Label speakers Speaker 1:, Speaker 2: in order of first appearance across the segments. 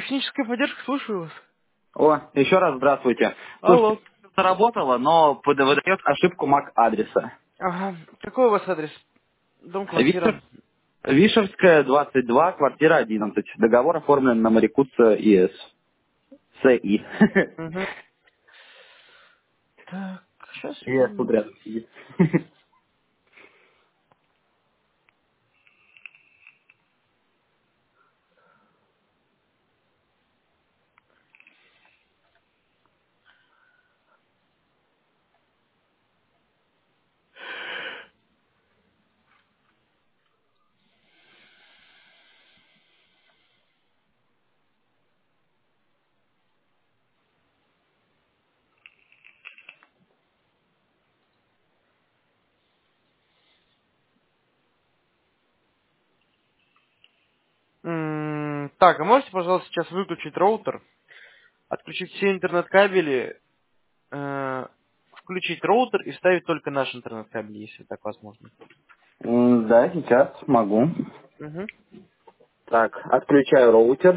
Speaker 1: Техническая поддержка, слушаю вас.
Speaker 2: О, еще раз здравствуйте. Слушайте,
Speaker 1: Алло.
Speaker 2: заработало, но выдает ошибку MAC-адреса.
Speaker 1: Ага. Какой у вас адрес? Дом, квартира.
Speaker 2: Вишерская, 22, квартира 11. Договор оформлен на моряку с ИС. СИ.
Speaker 1: Угу. Так, сейчас
Speaker 2: ИС
Speaker 1: секунду.
Speaker 2: тут рядом сидит.
Speaker 1: Так, а можете, пожалуйста, сейчас выключить роутер, отключить все интернет-кабели, включить роутер и вставить только наш интернет-кабель, если так возможно.
Speaker 2: Да, сейчас могу.
Speaker 1: Угу.
Speaker 2: Так, отключаю роутер.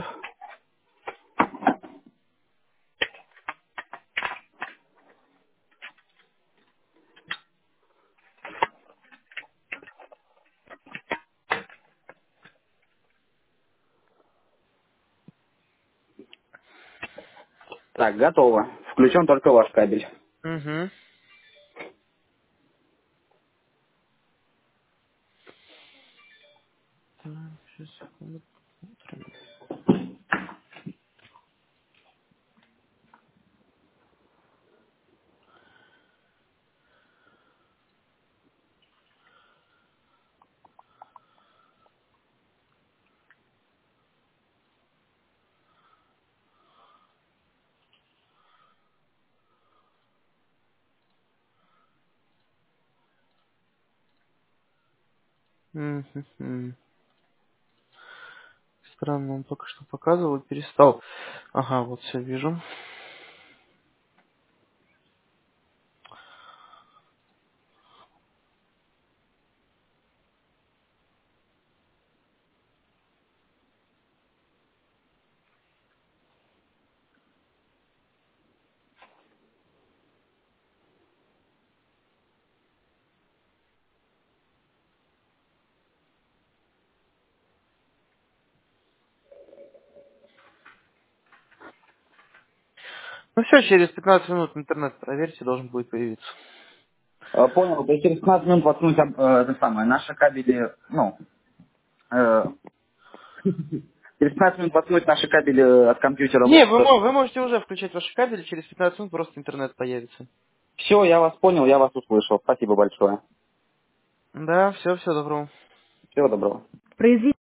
Speaker 2: Так, готово. Включен только ваш кабель.
Speaker 1: Угу. Так, сейчас, секунду. Мгм. Странно, он только что показывал и перестал. Ага, вот все вижу. Ну все, через 15 минут интернет проверьте, должен будет появиться.
Speaker 2: Понял, то есть через 15 минут воткнуть это самое, наши кабели, ну, э, через 15 минут воткнуть наши кабели от компьютера.
Speaker 1: Не, вы можете уже включать ваши кабели, через 15 минут просто интернет появится.
Speaker 2: Все, я вас понял, я вас услышал. Спасибо большое.
Speaker 1: Да, все, всего доброго.
Speaker 2: Всего доброго.